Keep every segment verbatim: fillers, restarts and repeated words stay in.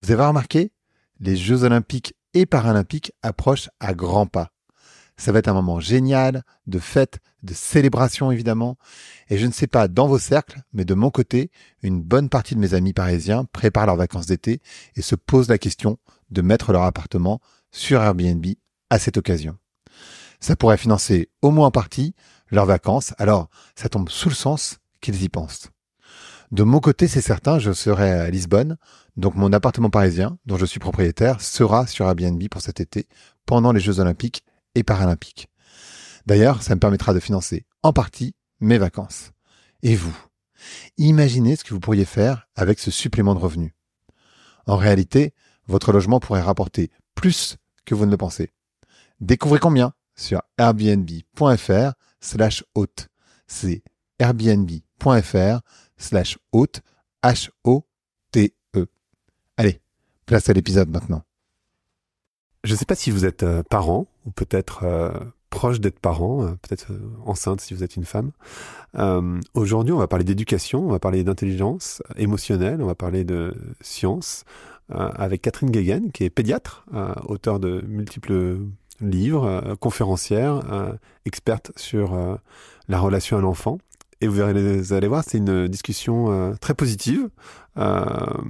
Vous avez remarqué, les Jeux Olympiques et Paralympiques approchent à grands pas. Ça va être un moment génial, de fête, de célébration évidemment. Et je ne sais pas dans vos cercles, mais de mon côté, une bonne partie de mes amis parisiens préparent leurs vacances d'été et se posent la question de mettre leur appartement sur Airbnb à cette occasion. Ça pourrait financer au moins en partie leurs vacances, alors ça tombe sous le sens qu'ils y pensent. De mon côté, c'est certain, je serai à Lisbonne, donc mon appartement parisien, dont je suis propriétaire, sera sur Airbnb pour cet été, pendant les Jeux Olympiques et Paralympiques. D'ailleurs, ça me permettra de financer en partie mes vacances. Et vous, imaginez ce que vous pourriez faire avec ce supplément de revenus. En réalité, votre logement pourrait rapporter plus que vous ne le pensez. Découvrez combien sur airbnb.fr slash hôte. C'est airbnb.fr slash hôte, H O T E. Allez, place à l'épisode maintenant. Je ne sais pas si vous êtes euh, parent, ou peut-être euh, proche d'être parent, euh, peut-être euh, enceinte si vous êtes une femme. Euh, aujourd'hui, on va parler d'éducation, on va parler d'intelligence émotionnelle, on va parler de science, euh, avec Catherine Guéguen, qui est pédiatre, euh, auteure de multiples livres, euh, conférencière, euh, experte sur euh, la relation à l'enfant. Et vous allez, vous allez voir, c'est une discussion euh, très positive, euh,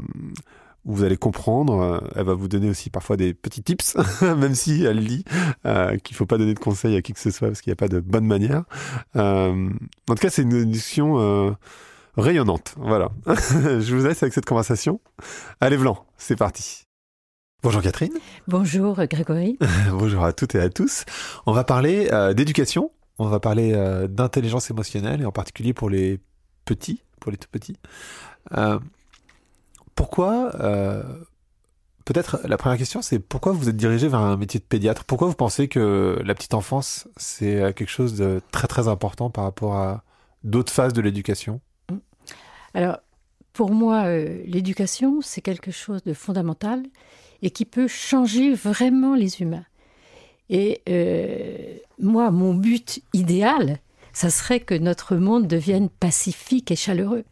où vous allez comprendre. Euh, elle va vous donner aussi parfois des petits tips, même si elle dit euh, qu'il ne faut pas donner de conseils à qui que ce soit, parce qu'il n'y a pas de bonne manière. Euh, en tout cas, c'est une discussion euh, rayonnante. Voilà. Je vous laisse avec cette conversation. Allez, Vlan, c'est parti. Bonjour Catherine. Bonjour Grégory. Bonjour à toutes et à tous. On va parler euh, d'éducation. On va parler euh, d'intelligence émotionnelle, et en particulier pour les petits, pour les tout petits. Euh, pourquoi, euh, peut-être la première question, c'est pourquoi vous êtes dirigé vers un métier de pédiatre ? Pourquoi vous pensez que la petite enfance, c'est quelque chose de très très important par rapport à d'autres phases de l'éducation ? Alors, pour moi, euh, l'éducation, c'est quelque chose de fondamental et qui peut changer vraiment les humains. Et euh, moi, mon but idéal, ça serait que notre monde devienne pacifique et chaleureux.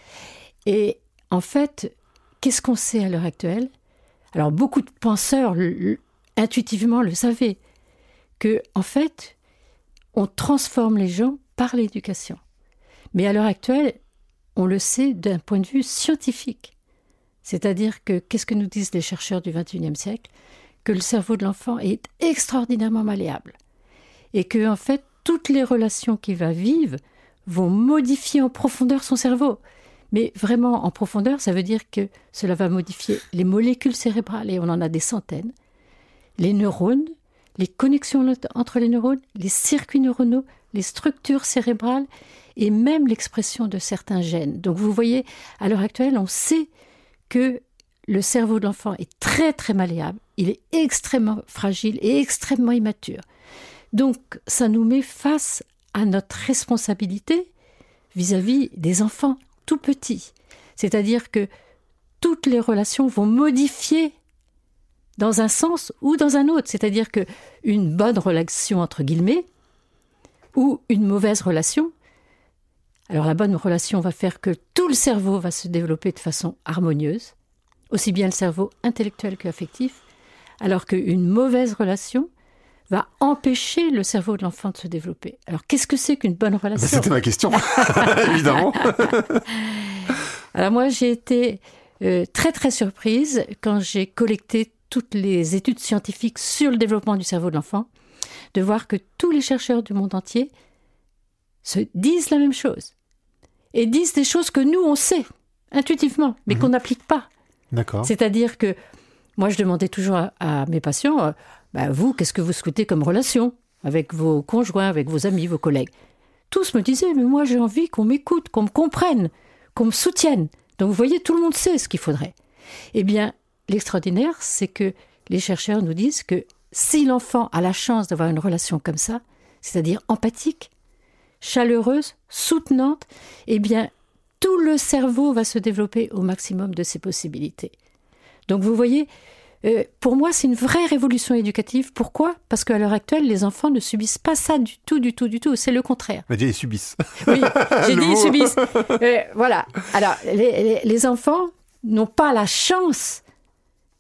Et en fait, qu'est-ce qu'on sait à l'heure actuelle ? Alors, beaucoup de penseurs, le, le, intuitivement, le savaient, que en fait, on transforme les gens par l'éducation. Mais à l'heure actuelle, on le sait d'un point de vue scientifique. C'est-à-dire que, qu'est-ce que nous disent les chercheurs du vingt et unième siècle ? Que le cerveau de l'enfant est extraordinairement malléable et que, en fait, toutes les relations qu'il va vivre vont modifier en profondeur son cerveau. Mais vraiment, en profondeur, ça veut dire que cela va modifier les molécules cérébrales, et on en a des centaines, les neurones, les connexions entre les neurones, les circuits neuronaux, les structures cérébrales et même l'expression de certains gènes. Donc vous voyez, à l'heure actuelle, on sait que le cerveau de l'enfant est très très malléable, il est extrêmement fragile et extrêmement immature. Donc ça nous met face à notre responsabilité vis-à-vis des enfants tout petits. C'est-à-dire que toutes les relations vont modifier dans un sens ou dans un autre. C'est-à-dire qu'une bonne relation entre guillemets ou une mauvaise relation, alors la bonne relation va faire que tout le cerveau va se développer de façon harmonieuse, aussi bien le cerveau intellectuel qu'affectif, alors qu'une mauvaise relation va empêcher le cerveau de l'enfant de se développer. Alors, qu'est-ce que c'est qu'une bonne relation ? C'était ma question, évidemment. Alors moi, j'ai été euh, très très surprise quand j'ai collecté toutes les études scientifiques sur le développement du cerveau de l'enfant, de voir que tous les chercheurs du monde entier se disent la même chose et disent des choses que nous, on sait intuitivement, mais mmh. qu'on n'applique pas. D'accord. C'est-à-dire que moi, je demandais toujours à, à mes patients, euh, bah, vous, qu'est-ce que vous souhaitez comme relation avec vos conjoints, avec vos amis, vos collègues ? Tous me disaient, mais moi, j'ai envie qu'on m'écoute, qu'on me comprenne, qu'on me soutienne. Donc, vous voyez, tout le monde sait ce qu'il faudrait. Eh bien, l'extraordinaire, c'est que les chercheurs nous disent que si l'enfant a la chance d'avoir une relation comme ça, c'est-à-dire empathique, chaleureuse, soutenante, eh bien, tout le cerveau va se développer au maximum de ses possibilités. Donc vous voyez, euh, pour moi, c'est une vraie révolution éducative. Pourquoi ? Parce qu'à l'heure actuelle, les enfants ne subissent pas ça du tout, du tout, du tout. C'est le contraire. Mais ils subissent. Oui, j'ai dit ils subissent. Euh, voilà. Alors, les, les, les enfants n'ont pas la chance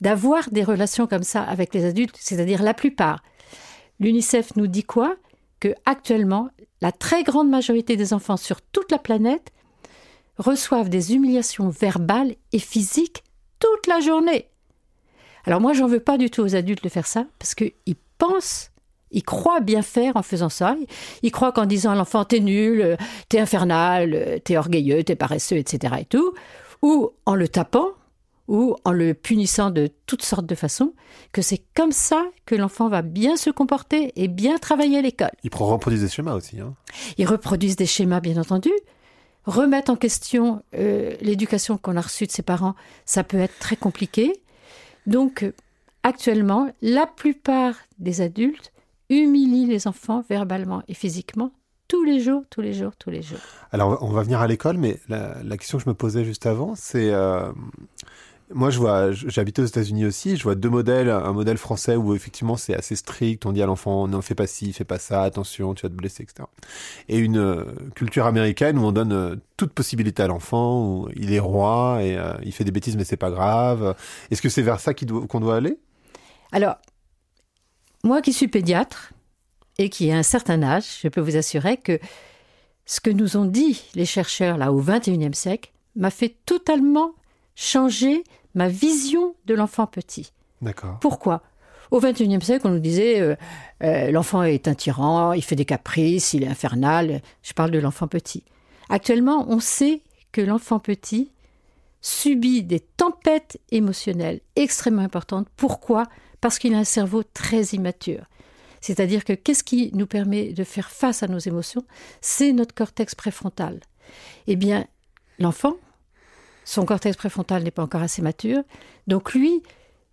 d'avoir des relations comme ça avec les adultes, c'est-à-dire la plupart. L'UNICEF nous dit quoi ? Que actuellement, la très grande majorité des enfants sur toute la planète reçoivent des humiliations verbales et physiques toute la journée. Alors moi, j'en veux pas du tout aux adultes de faire ça, parce qu'ils pensent, ils croient bien faire en faisant ça. Ils croient qu'en disant à l'enfant « t'es nul, t'es infernal, t'es orgueilleux, t'es paresseux, et cetera et tout », ou en le tapant, ou en le punissant de toutes sortes de façons, que c'est comme ça que l'enfant va bien se comporter et bien travailler à l'école. Ils reproduisent des schémas aussi. Hein. Ils reproduisent des schémas, bien entendu. Remettre en question euh, l'éducation qu'on a reçue de ses parents, ça peut être très compliqué. Donc, euh, actuellement, la plupart des adultes humilient les enfants verbalement et physiquement tous les jours, tous les jours, tous les jours. Alors, on va venir à l'école, mais la, la question que je me posais juste avant, c'est... Euh... Moi, je vois, j'habite aux États-Unis aussi, je vois deux modèles, un modèle français où effectivement c'est assez strict, on dit à l'enfant non, fais pas ci, fais pas ça, attention, tu vas te blesser, et cetera. Et une euh, culture américaine où on donne euh, toute possibilité à l'enfant, où il est roi et euh, il fait des bêtises mais c'est pas grave. Est-ce que c'est vers ça qu'il doit, qu'on doit aller ? Alors, moi qui suis pédiatre et qui ai un certain âge, je peux vous assurer que ce que nous ont dit les chercheurs là au vingt et unième siècle m'a fait totalement changer ma vision de l'enfant petit. D'accord. Pourquoi ? Au vingt et unième siècle, on nous disait euh, euh, l'enfant est un tyran, il fait des caprices, il est infernal. Je parle de l'enfant petit. Actuellement, on sait que l'enfant petit subit des tempêtes émotionnelles extrêmement importantes. Pourquoi ? Parce qu'il a un cerveau très immature. C'est-à-dire que qu'est-ce qui nous permet de faire face à nos émotions ? C'est notre cortex préfrontal. Eh bien, l'enfant, son cortex préfrontal n'est pas encore assez mature. Donc lui,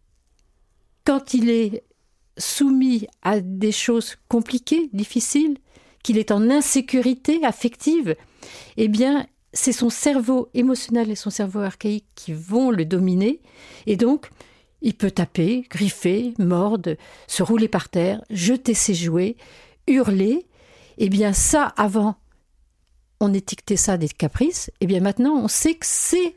quand il est soumis à des choses compliquées, difficiles, qu'il est en insécurité affective, eh bien, c'est son cerveau émotionnel et son cerveau archaïque qui vont le dominer. Et donc, il peut taper, griffer, mordre, se rouler par terre, jeter ses jouets, hurler. Eh bien, ça, avant, on étiquetait ça des caprices. Eh bien, maintenant, on sait que c'est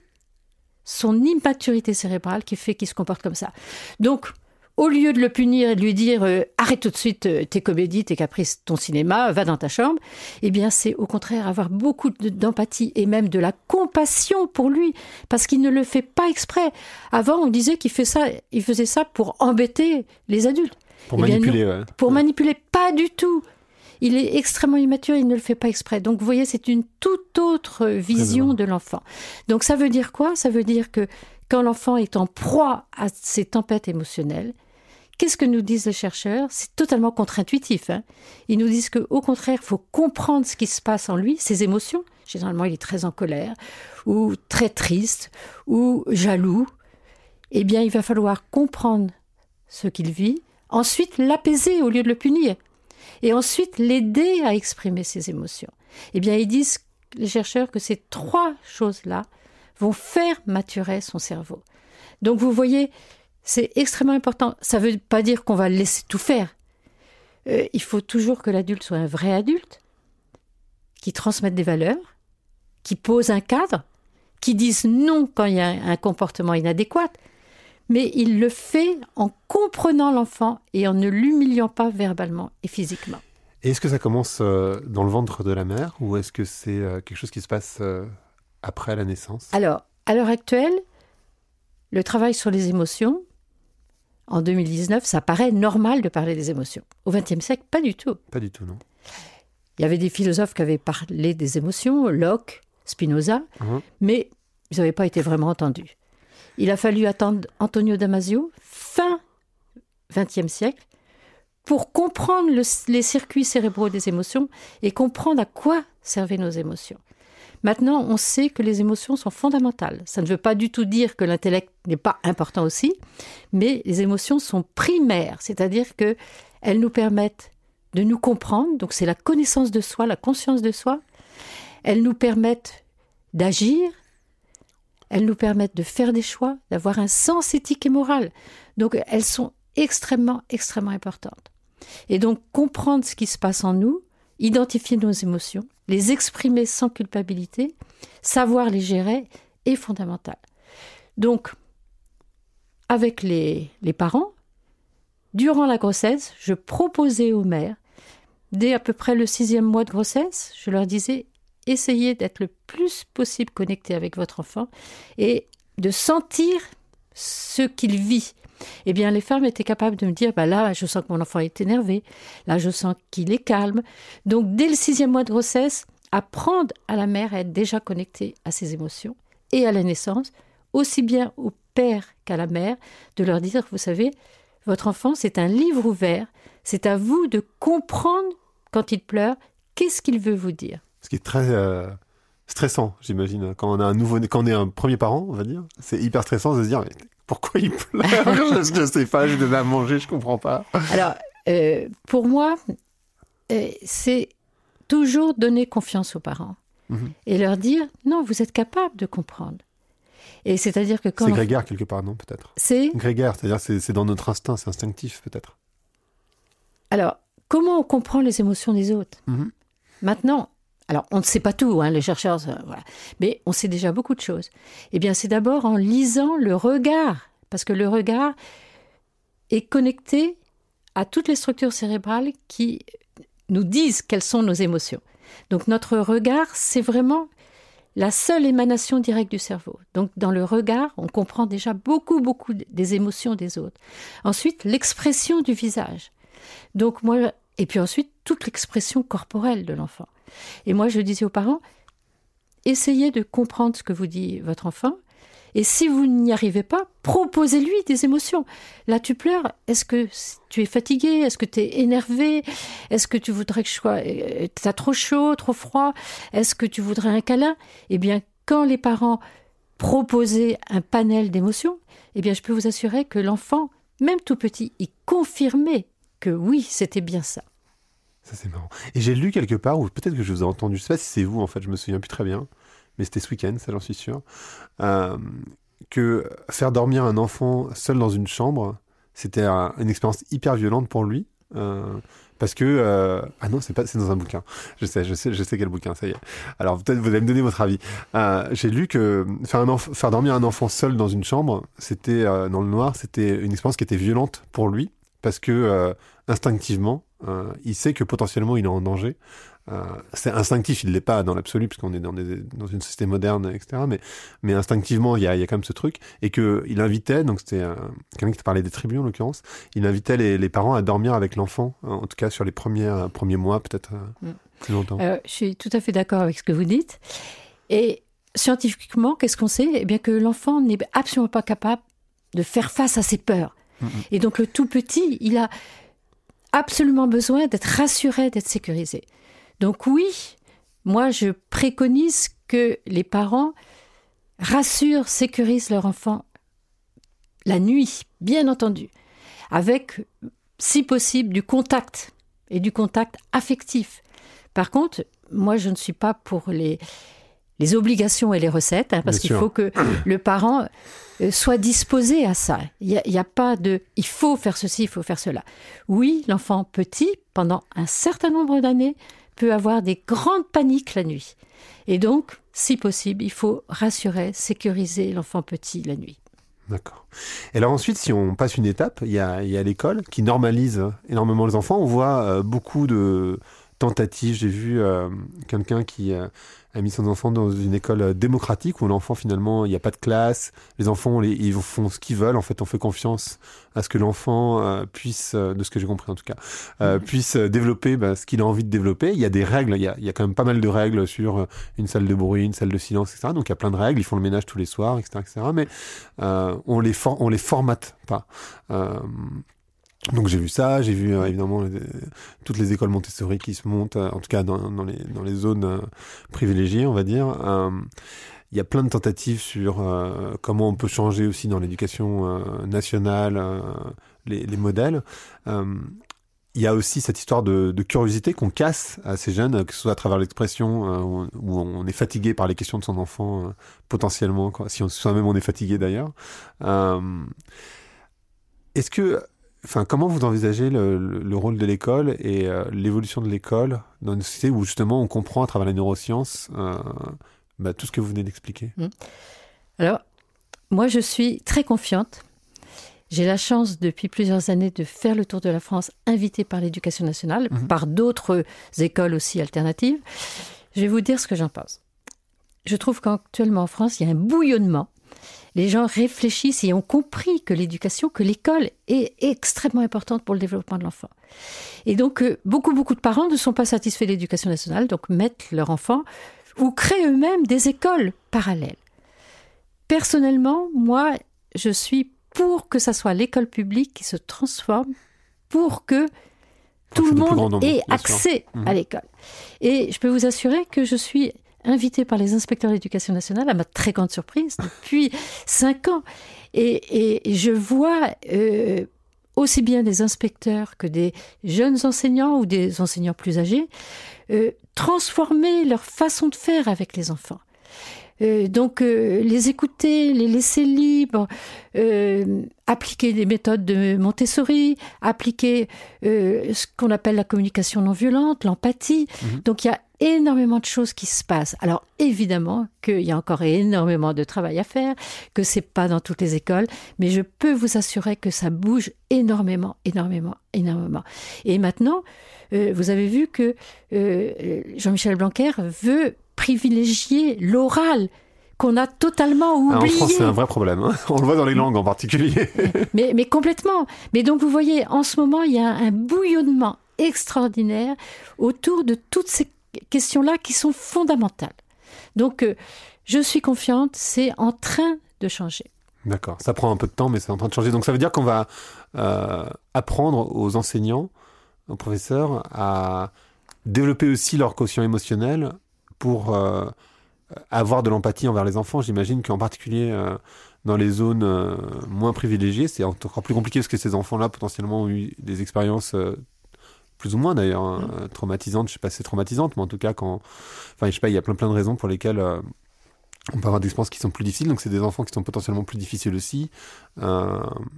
son immaturité cérébrale qui fait qu'il se comporte comme ça. Donc, au lieu de le punir et de lui dire euh, « arrête tout de suite euh, tes comédies, tes caprices, ton cinéma, va dans ta chambre », eh bien, c'est au contraire avoir beaucoup de, d'empathie et même de la compassion pour lui, parce qu'il ne le fait pas exprès. Avant, on disait qu'il fait ça, il faisait ça pour embêter les adultes. Pour eh manipuler, non, ouais. Pour ouais. manipuler, pas du tout. Il est extrêmement immature, il ne le fait pas exprès. Donc, vous voyez, c'est une toute autre vision de l'enfant. Donc, ça veut dire quoi ? Ça veut dire que quand l'enfant est en proie à ces tempêtes émotionnelles, qu'est-ce que nous disent les chercheurs ? C'est totalement contre-intuitif. Hein. Ils nous disent qu'au contraire, il faut comprendre ce qui se passe en lui, ses émotions. Généralement, il est très en colère, ou très triste, ou jaloux. Eh bien, il va falloir comprendre ce qu'il vit, ensuite l'apaiser au lieu de le punir. Et ensuite, l'aider à exprimer ses émotions. Eh bien, ils disent, les chercheurs, que ces trois choses-là vont faire maturer son cerveau. Donc, vous voyez, c'est extrêmement important. Ça ne veut pas dire qu'on va le laisser tout faire. Euh, il faut toujours que l'adulte soit un vrai adulte, qui transmette des valeurs, qui pose un cadre, qui dise non quand il y a un comportement inadéquat. Mais il le fait en comprenant l'enfant et en ne l'humiliant pas verbalement et physiquement. Et est-ce que ça commence euh, dans le ventre de la mère ou est-ce que c'est euh, quelque chose qui se passe euh, après la naissance ? Alors, à l'heure actuelle, le travail sur les émotions, en deux mille dix-neuf, ça paraît normal de parler des émotions. Au vingtième siècle, pas du tout. Pas du tout, non. Il y avait des philosophes qui avaient parlé des émotions, Locke, Spinoza, mmh. mais ils n'avaient pas été vraiment entendus. Il a fallu attendre Antonio Damasio, fin vingtième siècle, pour comprendre le, les circuits cérébraux des émotions et comprendre à quoi servaient nos émotions. Maintenant, on sait que les émotions sont fondamentales. Ça ne veut pas du tout dire que l'intellect n'est pas important aussi, mais les émotions sont primaires, c'est-à-dire qu'elles nous permettent de nous comprendre, donc c'est la connaissance de soi, la conscience de soi. Elles nous permettent d'agir, elles nous permettent de faire des choix, d'avoir un sens éthique et moral. Donc, elles sont extrêmement, extrêmement importantes. Et donc, comprendre ce qui se passe en nous, identifier nos émotions, les exprimer sans culpabilité, savoir les gérer est fondamental. Donc, avec les, les parents, durant la grossesse, je proposais aux mères, dès à peu près le sixième mois de grossesse, je leur disais, essayez d'être le plus possible connecté avec votre enfant et de sentir ce qu'il vit. Eh bien, les femmes étaient capables de me dire, bah là, je sens que mon enfant est énervé, là, je sens qu'il est calme. Donc, dès le sixième mois de grossesse, apprendre à la mère à être déjà connectée à ses émotions et à la naissance, aussi bien au père qu'à la mère, de leur dire, vous savez, votre enfant, c'est un livre ouvert, c'est à vous de comprendre quand il pleure, qu'est-ce qu'il veut vous dire. Ce qui est très euh, stressant, j'imagine, quand on a un nouveau, quand on est un premier parent, on va dire, c'est hyper stressant de se dire, mais pourquoi il pleure? Je ne sais pas, je donne à manger, je comprends pas. Alors, euh, pour moi, euh, c'est toujours donner confiance aux parents mmh. et leur dire, non, vous êtes capable de comprendre. Et c'est-à-dire que quand... C'est grégaire quelque part, non, peut-être? C'est... Grégaire, c'est-à-dire c'est, c'est dans notre instinct, c'est instinctif, peut-être. Alors, comment on comprend les émotions des autres? mmh. Maintenant, alors on ne sait pas tout, hein, les chercheurs, voilà, mais on sait déjà beaucoup de choses. Eh bien, c'est d'abord en lisant le regard, parce que le regard est connecté à toutes les structures cérébrales qui nous disent quelles sont nos émotions. Donc, notre regard, c'est vraiment la seule émanation directe du cerveau. Donc, dans le regard, on comprend déjà beaucoup, beaucoup des émotions des autres. Ensuite, l'expression du visage. Donc, moi, et puis ensuite, toute l'expression corporelle de l'enfant. Et moi, je disais aux parents, essayez de comprendre ce que vous dit votre enfant. Et si vous n'y arrivez pas, proposez-lui des émotions. Là, tu pleures. Est-ce que tu es fatigué? Est-ce que tu es énervé? Est-ce que tu voudrais que je sois... T'as trop chaud, trop froid? Est-ce que tu voudrais un câlin? Eh bien, quand les parents proposaient un panel d'émotions, eh bien, je peux vous assurer que l'enfant, même tout petit, il confirmait que oui, c'était bien ça. Ça, c'est marrant. Et j'ai lu quelque part, ou peut-être que je vous ai entendu, je ne sais pas si c'est vous, en fait, je me souviens plus très bien, mais c'était ce week-end, ça j'en suis sûr, euh, que faire dormir un enfant seul dans une chambre, c'était un, une expérience hyper violente pour lui, euh, parce que... Euh... Ah non, c'est, pas, c'est dans un bouquin. Je sais, je sais, je sais quel bouquin, ça y est. Alors peut-être vous allez me donner votre avis. Euh, j'ai lu que faire, un enf- faire dormir un enfant seul dans une chambre, c'était euh, dans le noir, c'était une expérience qui était violente pour lui, parce que euh, instinctivement, euh, il sait que potentiellement il est en danger. Euh, c'est instinctif, il ne l'est pas dans l'absolu, puisqu'on est dans, des, dans une société moderne, et cetera. Mais, mais instinctivement, il y a, il y a quand même ce truc. Et qu'il invitait, donc c'était euh, quelqu'un qui parlait des tribus en l'occurrence, il invitait les, les parents à dormir avec l'enfant, en tout cas sur les premiers, euh, premiers mois, peut-être euh, mm. plus longtemps. Euh, je suis tout à fait d'accord avec ce que vous dites. Et scientifiquement, qu'est-ce qu'on sait? Eh bien que l'enfant n'est absolument pas capable de faire face à ses peurs. Mm-hmm. Et donc le tout petit, il a absolument besoin d'être rassuré, d'être sécurisé. Donc oui, moi je préconise que les parents rassurent, sécurisent leur enfant la nuit, bien entendu, avec, si possible, du contact et du contact affectif. Par contre, moi je ne suis pas pour les, les obligations et les recettes, hein, parce bien qu'il sûr. Faut que le parent soit disposé à ça. Il n'y a, il y a pas de « il faut faire ceci, il faut faire cela ». Oui, l'enfant petit, pendant un certain nombre d'années, peut avoir des grandes paniques la nuit. Et donc, si possible, il faut rassurer, sécuriser l'enfant petit la nuit. D'accord. Et alors ensuite, si on passe une étape, il y a, il y a l'école qui normalise énormément les enfants. On voit euh, beaucoup de tentatives. J'ai vu euh, quelqu'un qui euh, a mis son enfant dans une école démocratique où l'enfant, finalement, il n'y a pas de classe. Les enfants, les, ils font ce qu'ils veulent. En fait, on fait confiance à ce que l'enfant euh, puisse, euh, de ce que j'ai compris en tout cas, euh, mmh. puisse développer bah, ce qu'il a envie de développer. Il y a des règles. Il y a, il y a quand même pas mal de règles sur une salle de bruit, une salle de silence, et cetera. Donc, il y a plein de règles. Ils font le ménage tous les soirs, et cetera, et cetera. Mais euh, on les for- on les formate pas. Euh, Donc j'ai vu ça, j'ai vu euh, évidemment les, toutes les écoles Montessori qui se montent, euh, en tout cas dans, dans, les, dans les zones euh, privilégiées, on va dire. Euh, il y a plein de tentatives sur euh, comment on peut changer aussi dans l'éducation euh, nationale euh, les, les modèles. Euh, il y a aussi cette histoire de, de curiosité qu'on casse à ces jeunes, que ce soit à travers l'expression euh, où on est fatigué par les questions de son enfant, euh, potentiellement, quoi, si on, soi-même on est fatigué d'ailleurs. Euh, est-ce que Enfin, comment vous envisagez le, le, le rôle de l'école et euh, l'évolution de l'école dans une société où justement on comprend à travers les neurosciences euh, bah, tout ce que vous venez d'expliquer? Alors, moi je suis très confiante J'ai la chance depuis plusieurs années de faire le tour de la France, invitée par l'Éducation nationale, mmh. par d'autres écoles aussi alternatives. Je vais vous dire ce que j'en pense. Je trouve qu'actuellement en France, il y a un bouillonnement. Les gens réfléchissent et ont compris que l'éducation, que l'école est extrêmement importante pour le développement de l'enfant. Et donc, euh, beaucoup, beaucoup de parents ne sont pas satisfaits de l'éducation nationale, donc mettent leur enfant ou créent eux-mêmes des écoles parallèles. Personnellement, moi, je suis pour que ça soit l'école publique qui se transforme, pour que tout le monde nombre, ait accès mmh. à l'école. Et je peux vous assurer que je suis invitée par les inspecteurs d'éducation nationale, à ma très grande surprise, depuis cinq ans. Et, et je vois euh, aussi bien des inspecteurs que des jeunes enseignants ou des enseignants plus âgés euh, transformer leur façon de faire avec les enfants. Euh, donc, euh, les écouter, les laisser libres, euh, appliquer des méthodes de Montessori, appliquer euh, ce qu'on appelle la communication non violente, l'empathie. Mmh. Donc, il y a énormément de choses qui se passent. Alors, évidemment qu'il y a encore énormément de travail à faire, que c'est pas dans toutes les écoles, mais je peux vous assurer que ça bouge énormément, énormément, énormément. Et maintenant, euh, vous avez vu que euh, Jean-Michel Blanquer veut privilégier l'oral, qu'on a totalement oublié. Ah, en France, c'est un vrai problème. Hein. On le voit dans les langues en particulier. mais, mais complètement. Mais donc, vous voyez, en ce moment, il y a un bouillonnement extraordinaire autour de toutes ces questions-là qui sont fondamentales. Donc, euh, je suis confiante, c'est en train de changer. D'accord. Ça prend un peu de temps, mais c'est en train de changer. Donc, ça veut dire qu'on va euh, apprendre aux enseignants, aux professeurs, à développer aussi leur quotient émotionnel pour euh, avoir de l'empathie envers les enfants. J'imagine qu'en particulier euh, dans les zones euh, moins privilégiées, c'est encore plus compliqué parce que ces enfants-là potentiellement ont eu des expériences euh, plus ou moins d'ailleurs hein, mmh. traumatisantes. Je sais pas si c'est traumatisante, mais en tout cas quand, enfin je sais pas, il y a plein plein de raisons pour lesquelles euh, on peut avoir des expériences qui sont plus difficiles. Donc c'est des enfants qui sont potentiellement plus difficiles aussi. Euh,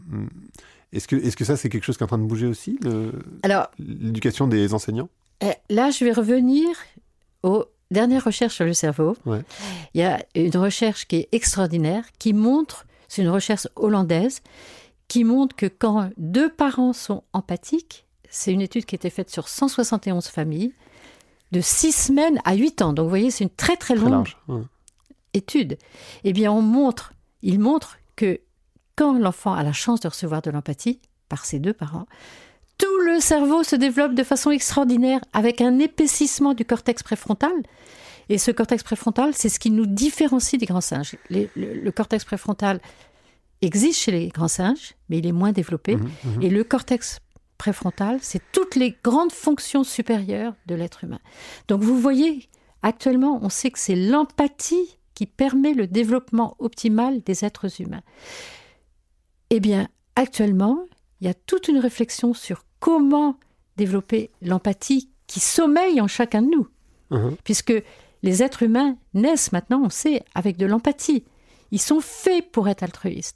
est-ce que est-ce que ça c'est quelque chose qui est en train de bouger aussi, le, Alors, l'éducation des enseignants? Là, je vais revenir aux dernière recherche sur le cerveau. Ouais. Il y a une recherche qui est extraordinaire, qui montre, c'est une recherche hollandaise, qui montre que quand deux parents sont empathiques, c'est une étude qui a été faite sur cent soixante et onze familles, de six semaines à huit ans. Donc vous voyez, c'est une très très longue très large, ouais. étude. Eh bien, on montre, il montre que quand l'enfant a la chance de recevoir de l'empathie par ses deux parents, tout le cerveau se développe de façon extraordinaire avec un épaississement du cortex préfrontal. Et ce cortex préfrontal, c'est ce qui nous différencie des grands singes. Les, le, le cortex préfrontal existe chez les grands singes, mais il est moins développé. Mmh, mmh. Et le cortex préfrontal, c'est toutes les grandes fonctions supérieures de l'être humain. Donc vous voyez, actuellement, on sait que c'est l'empathie qui permet le développement optimal des êtres humains. Eh bien, actuellement, il y a toute une réflexion sur comment développer l'empathie qui sommeille en chacun de nous. Mmh. Puisque les êtres humains naissent maintenant, on sait, avec de l'empathie. Ils sont faits pour être altruistes.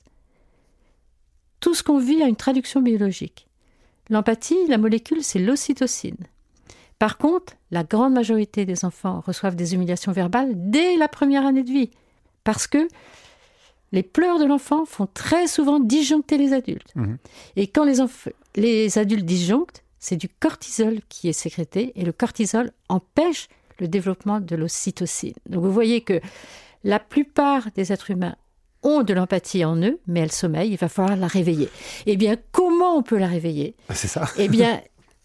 Tout ce qu'on vit a une traduction biologique. L'empathie, la molécule, c'est l'ocytocine. Par contre, la grande majorité des enfants reçoivent des humiliations verbales dès la première année de vie. Parce que les pleurs de l'enfant font très souvent disjoncter les adultes. Mmh. Et quand les, enf- les adultes disjonctent, c'est du cortisol qui est sécrété et le cortisol empêche le développement de l'ocytocine. Donc vous voyez que la plupart des êtres humains ont de l'empathie en eux, mais elle sommeille, il va falloir la réveiller. Eh bien, comment on peut la réveiller ? C'est ça. Eh bien,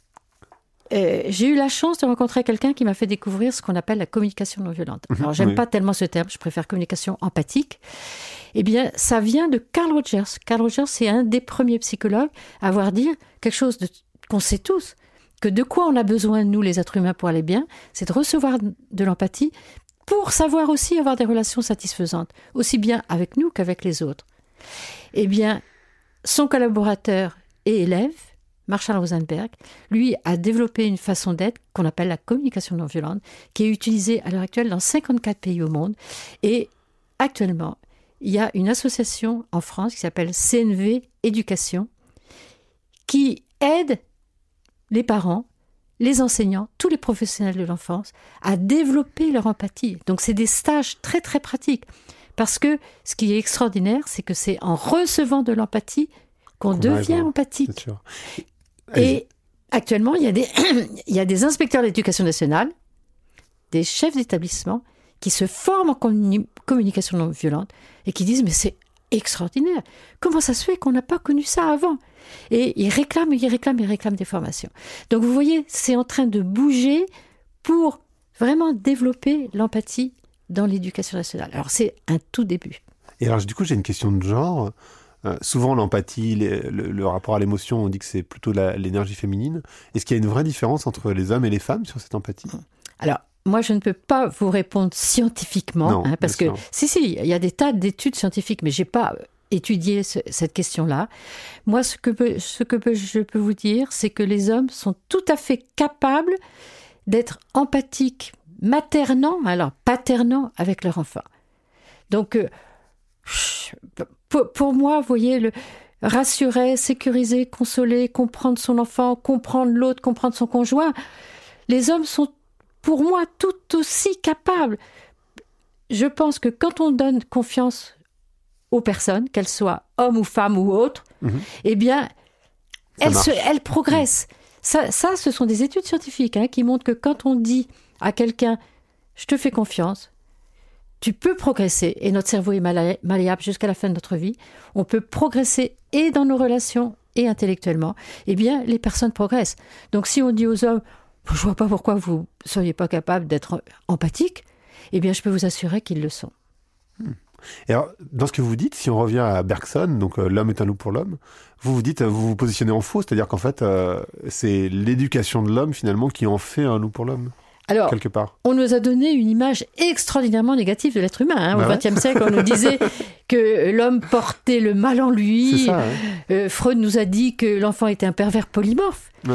euh, j'ai eu la chance de rencontrer quelqu'un qui m'a fait découvrir ce qu'on appelle la communication non violente. Alors, j'aime oui. pas tellement ce terme, je préfère communication empathique. Eh bien, ça vient de Carl Rogers. Carl Rogers, c'est un des premiers psychologues à avoir dit quelque chose de, qu'on sait tous, que de quoi on a besoin, nous, les êtres humains, pour aller bien, c'est de recevoir de l'empathie pour savoir aussi avoir des relations satisfaisantes, aussi bien avec nous qu'avec les autres. Eh bien, son collaborateur et élève, Marshall Rosenberg, lui, a développé une façon d'être qu'on appelle la communication non violente, qui est utilisée à l'heure actuelle dans cinquante-quatre pays au monde. Et actuellement, il y a une association en France qui s'appelle C N V Éducation, qui aide les parents, les enseignants, tous les professionnels de l'enfance à développer leur empathie. Donc, c'est des stages très, très pratiques. Parce que ce qui est extraordinaire, c'est que c'est en recevant de l'empathie qu'on, qu'on devient arrive, empathique. C'est sûr. Et actuellement, il y a des, il y a des inspecteurs d'éducation nationale, des chefs d'établissement qui se forment en communi- communication non violente et qui disent « mais c'est extraordinaire, comment ça se fait qu'on n'a pas connu ça avant ?» Et ils réclament, ils réclament, ils réclament des formations. Donc vous voyez, c'est en train de bouger pour vraiment développer l'empathie dans l'éducation nationale. Alors c'est un tout début. Et alors du coup, j'ai une question de genre. Euh, souvent, l'empathie, les, le, le rapport à l'émotion, on dit que c'est plutôt la, l'énergie féminine. Est-ce qu'il y a une vraie différence entre les hommes et les femmes sur cette empathie ? Alors, moi, je ne peux pas vous répondre scientifiquement, non, hein, parce que sûr. si, si, il y a des tas d'études scientifiques, mais j'ai pas étudié ce, cette question-là. Moi, ce que, peut, ce que peut, je peux vous dire, c'est que les hommes sont tout à fait capables d'être empathiques, maternant, alors paternant avec leur enfant. Donc, euh, pour, pour moi, vous voyez, le rassurer, sécuriser, consoler, comprendre son enfant, comprendre l'autre, comprendre son conjoint, les hommes sont pour moi tout aussi capables. Je pense que quand on donne confiance aux personnes, qu'elles soient hommes ou femmes ou autres, mmh. eh bien, elles, se, elles progressent. Mmh. Ça, ça, ce sont des études scientifiques hein, qui montrent que quand on dit à quelqu'un « je te fais confiance », tu peux progresser, et notre cerveau est malléable jusqu'à la fin de notre vie, on peut progresser et dans nos relations et intellectuellement, eh bien, les personnes progressent. Donc si on dit aux hommes « je ne vois pas pourquoi vous ne seriez pas capable d'être empathique », eh bien, je peux vous assurer qu'ils le sont. Hmm. Et alors, dans ce que vous dites, si on revient à Bergson, donc euh, l'homme est un loup pour l'homme, vous vous dites, vous vous positionnez en faux, c'est-à-dire qu'en fait, euh, c'est l'éducation de l'homme finalement qui en fait un loup pour l'homme. Alors, quelque part. On nous a donné une image extraordinairement négative de l'être humain. Hein. Bah Au vingtième ouais. siècle, on nous disait que l'homme portait le mal en lui. C'est ça, ouais. euh, Freud nous a dit que l'enfant était un pervers polymorphe. Ouais.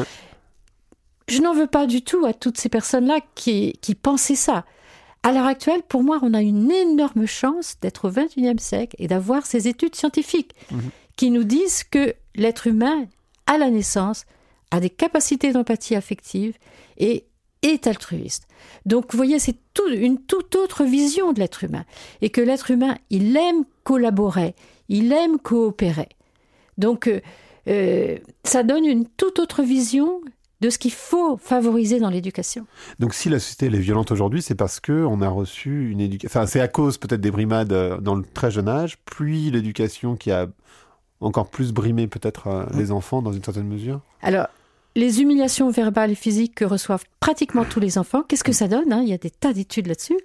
Je n'en veux pas du tout à toutes ces personnes-là qui, qui pensaient ça. À l'heure actuelle, pour moi, on a une énorme chance d'être au vingt et unième siècle et d'avoir ces études scientifiques mmh. qui nous disent que l'être humain, à la naissance, a des capacités d'empathie affective et est altruiste. Donc, vous voyez, c'est tout, une toute autre vision de l'être humain. Et que l'être humain, il aime collaborer, il aime coopérer. Donc, euh, euh, ça donne une toute autre vision de ce qu'il faut favoriser dans l'éducation. Donc, si la société elle est violente aujourd'hui, c'est parce qu'on a reçu une éducation... Enfin, c'est à cause peut-être des brimades dans le très jeune âge, puis l'éducation qui a encore plus brimé peut-être euh, les enfants dans une certaine mesure. Alors, les humiliations verbales et physiques que reçoivent pratiquement tous les enfants, qu'est-ce que ça donne hein ? Il y a des tas d'études là-dessus.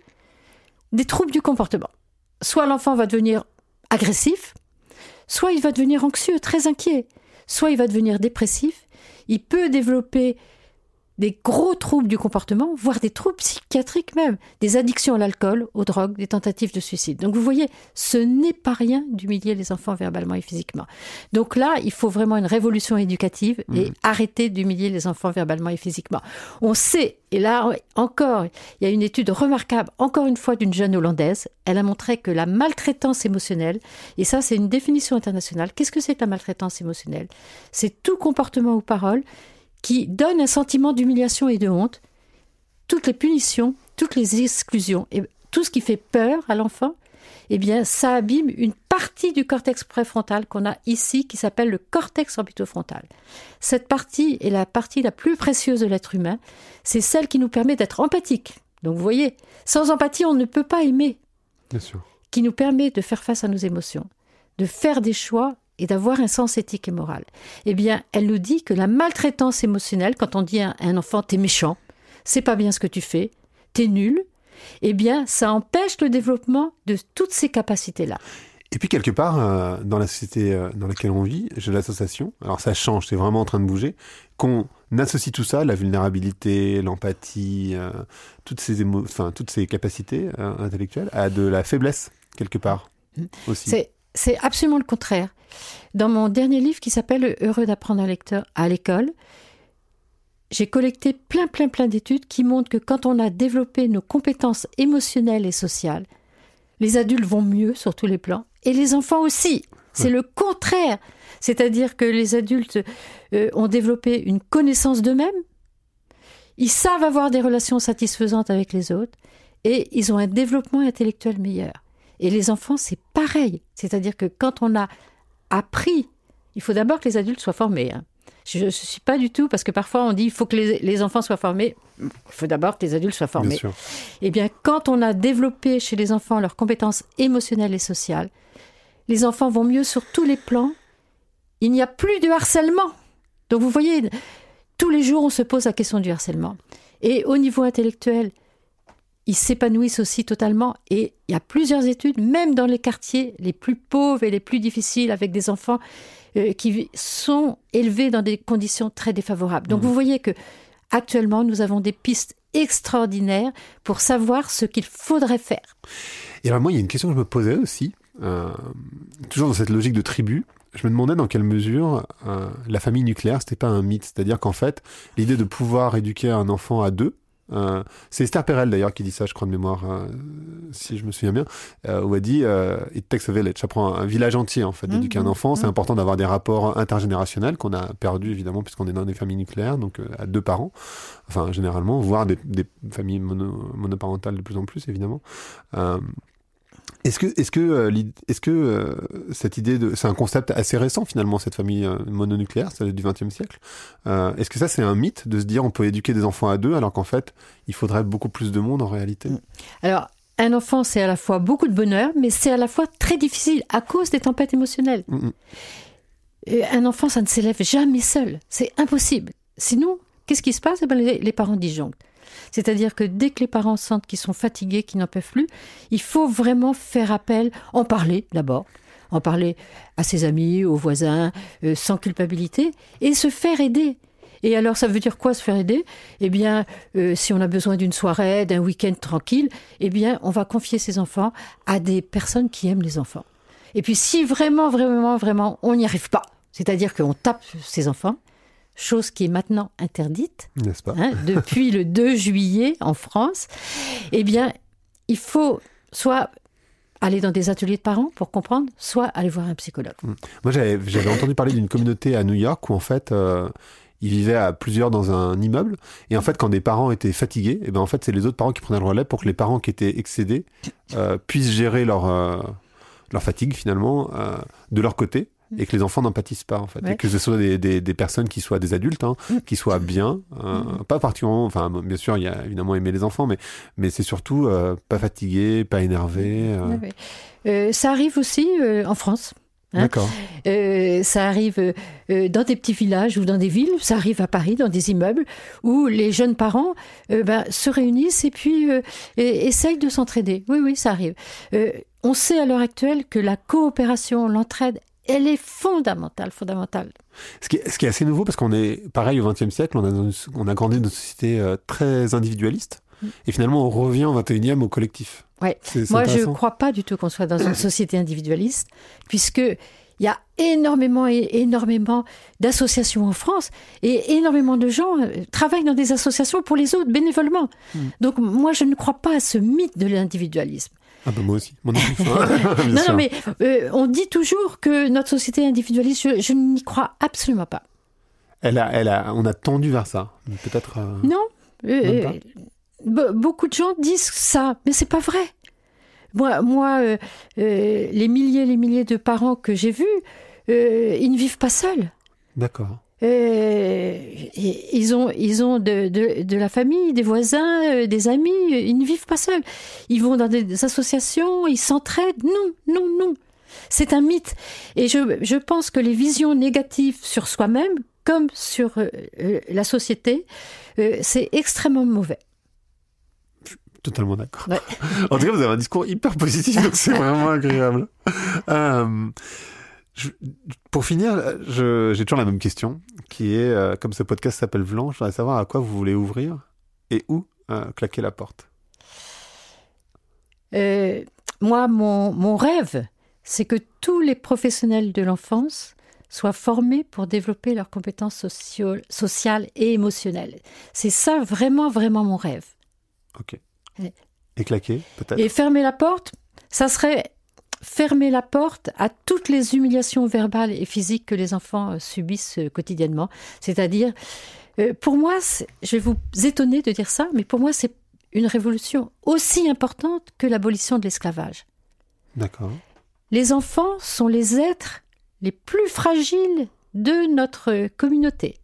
Des troubles du comportement. Soit l'enfant va devenir agressif, soit il va devenir anxieux, très inquiet, soit il va devenir dépressif. Il peut développer des gros troubles du comportement, voire des troubles psychiatriques même, des addictions à l'alcool, aux drogues, des tentatives de suicide. Donc vous voyez, ce n'est pas rien d'humilier les enfants verbalement et physiquement. Donc là, il faut vraiment une révolution éducative et mmh. arrêter d'humilier les enfants verbalement et physiquement. On sait, et là encore, il y a une étude remarquable, encore une fois d'une jeune Hollandaise, elle a montré que la maltraitance émotionnelle, et ça c'est une définition internationale, qu'est-ce que c'est que la maltraitance émotionnelle ? C'est tout comportement ou parole qui donne un sentiment d'humiliation et de honte, toutes les punitions, toutes les exclusions, et tout ce qui fait peur à l'enfant, eh bien, ça abîme une partie du cortex préfrontal qu'on a ici, qui s'appelle le cortex orbitofrontal. Cette partie est la partie la plus précieuse de l'être humain. C'est celle qui nous permet d'être empathique. Donc, vous voyez, sans empathie, on ne peut pas aimer. Bien sûr. Qui nous permet de faire face à nos émotions, de faire des choix et d'avoir un sens éthique et moral. Eh bien, elle nous dit que la maltraitance émotionnelle, quand on dit à un enfant « t'es méchant, c'est pas bien ce que tu fais, t'es nul », eh bien, ça empêche le développement de toutes ces capacités-là. Et puis, quelque part, euh, dans la société euh, dans laquelle on vit, j'ai l'association, alors ça change, c'est vraiment en train de bouger, qu'on associe tout ça, la vulnérabilité, l'empathie, euh, toutes, ces émo- enfin, toutes ces capacités euh, intellectuelles, à de la faiblesse, quelque part, aussi. C'est, c'est absolument le contraire. Dans mon dernier livre qui s'appelle « Heureux d'apprendre à, lecteur, à l'école », j'ai collecté plein, plein, plein d'études qui montrent que quand on a développé nos compétences émotionnelles et sociales, les adultes vont mieux sur tous les plans, et les enfants aussi. C'est ouais. le contraire. C'est-à-dire que les adultes euh, ont développé une connaissance d'eux-mêmes, ils savent avoir des relations satisfaisantes avec les autres, et ils ont un développement intellectuel meilleur. Et les enfants, c'est pareil. C'est-à-dire que quand on a appris Il faut d'abord que les adultes soient formés. Hein. Je ne suis pas du tout, parce que parfois on dit il faut que les, les enfants soient formés. Il faut d'abord que les adultes soient formés. Bien sûr. Eh bien, quand on a développé chez les enfants leurs compétences émotionnelles et sociales, les enfants vont mieux sur tous les plans. Il n'y a plus de harcèlement. Donc vous voyez, tous les jours on se pose la question du harcèlement. Et au niveau intellectuel, ils s'épanouissent aussi totalement. Et il y a plusieurs études, même dans les quartiers les plus pauvres et les plus difficiles, avec des enfants euh, qui sont élevés dans des conditions très défavorables. Donc mmh. vous voyez que actuellement, nous avons des pistes extraordinaires pour savoir ce qu'il faudrait faire. Et alors moi, il y a une question que je me posais aussi, euh, toujours dans cette logique de tribu. Je me demandais dans quelle mesure euh, la famille nucléaire, c'était pas un mythe. C'est-à-dire qu'en fait, l'idée de pouvoir éduquer un enfant à deux, euh, c'est Esther Perel d'ailleurs qui dit ça, je crois de mémoire, euh, si je me souviens bien, euh, où elle dit euh, « It takes a village », ça prend un, un village entier en fait, d'éduquer mmh, un enfant. Mmh. C'est important d'avoir des rapports intergénérationnels qu'on a perdus évidemment puisqu'on est dans des familles nucléaires, donc euh, à deux parents, enfin généralement, voire des, des familles mono, monoparentales de plus en plus évidemment. Euh, Est-ce que, est-ce que, euh, est-ce que euh, cette idée de, c'est un concept assez récent finalement, cette famille euh, mononucléaire, celle du vingtième siècle. Euh, est-ce que ça c'est un mythe de se dire on peut éduquer des enfants à deux alors qu'en fait il faudrait beaucoup plus de monde en réalité? Alors un enfant c'est à la fois beaucoup de bonheur, mais c'est à la fois très difficile à cause des tempêtes émotionnelles. Mm-hmm. Et un enfant ça ne s'élève jamais seul, c'est impossible. Sinon qu'est-ce qui se passe? Eh ben, les, les parents disjonctent. C'est-à-dire que dès que les parents sentent qu'ils sont fatigués, qu'ils n'en peuvent plus, il faut vraiment faire appel, en parler d'abord, en parler à ses amis, aux voisins, euh, sans culpabilité, et se faire aider. Et alors, ça veut dire quoi, se faire aider? Eh bien, euh, si on a besoin d'une soirée, d'un week-end tranquille, eh bien, on va confier ses enfants à des personnes qui aiment les enfants. Et puis, si vraiment, vraiment, vraiment, on n'y arrive pas, c'est-à-dire qu'on tape ses enfants, chose qui est maintenant interdite, n'est-ce pas, hein, depuis le deux juillet en France, eh bien, il faut soit aller dans des ateliers de parents pour comprendre, soit aller voir un psychologue. Mmh. Moi, j'avais, j'avais entendu parler d'une communauté à New York où, en fait, euh, ils vivaient à plusieurs dans un immeuble, et en fait, quand des parents étaient fatigués, eh ben, en fait, c'est les autres parents qui prenaient le relais pour que les parents qui étaient excédés euh, puissent gérer leur, euh, leur fatigue, finalement, euh, de leur côté. Et que les enfants n'en pâtissent pas, en fait. Ouais. Et que ce soit des, des, des personnes qui soient des adultes, hein, mmh. qui soient bien, euh, mmh. pas particulièrement, enfin, bien sûr, il y a évidemment aimer les enfants, mais, mais c'est surtout euh, pas fatigué, pas énervé. Euh... Ouais, ouais. Euh, ça arrive aussi euh, en France. Hein. D'accord. Euh, ça arrive euh, dans des petits villages ou dans des villes, ça arrive à Paris, dans des immeubles, où les jeunes parents euh, ben, se réunissent et puis euh, et, essayent de s'entraider. Oui, oui, ça arrive. Euh, on sait à l'heure actuelle que la coopération, l'entraide, elle est fondamentale, fondamentale. Ce qui est, ce qui est assez nouveau, parce qu'on est, pareil, au vingtième siècle, on a, une, on a grandi dans une société euh, très individualiste, mmh. et finalement, on revient au vingt et unième au collectif. Ouais. C'est, c'est Moi, je ne crois pas du tout qu'on soit dans une société individualiste, puisqu'il y a énormément et énormément d'associations en France, et énormément de gens euh, travaillent dans des associations pour les autres, bénévolement. Mmh. Donc, moi, je ne crois pas à ce mythe de l'individualisme. Ah ben moi aussi, mon équipe. Non, non, mais euh, on dit toujours que notre société est individualiste. Je, je n'y crois absolument pas. Elle a, elle a, on a tendu vers ça, peut-être. Euh... Non, euh, be- beaucoup de gens disent ça, mais c'est pas vrai. Moi, moi, euh, euh, les milliers, les milliers de parents que j'ai vus, euh, ils ne vivent pas seuls. D'accord. Euh, ils ont, ils ont de, de, de la famille, des voisins, euh, des amis, ils ne vivent pas seuls. Ils vont dans des associations, ils s'entraident. Non, non, non. C'est un mythe. Et je, je pense que les visions négatives sur soi-même, comme sur euh, la société, euh, c'est extrêmement mauvais. Totalement d'accord. Ouais. En tout cas, vous avez un discours hyper positif, donc c'est vraiment agréable. Euh, Je, pour finir, je, j'ai toujours la même question, qui est, euh, comme ce podcast s'appelle Vlan, je voudrais savoir à quoi vous voulez ouvrir et où euh, claquer la porte. Euh, moi, mon, mon rêve, c'est que tous les professionnels de l'enfance soient formés pour développer leurs compétences socio- sociales et émotionnelles. C'est ça vraiment, vraiment mon rêve. Ok. Et, et claquer, peut-être. Et fermer la porte, ça serait... fermer la porte à toutes les humiliations verbales et physiques que les enfants subissent quotidiennement. C'est-à-dire, euh, pour moi, je vais vous étonner de dire ça, mais pour moi, c'est une révolution aussi importante que l'abolition de l'esclavage. D'accord. Les enfants sont les êtres les plus fragiles de notre communauté.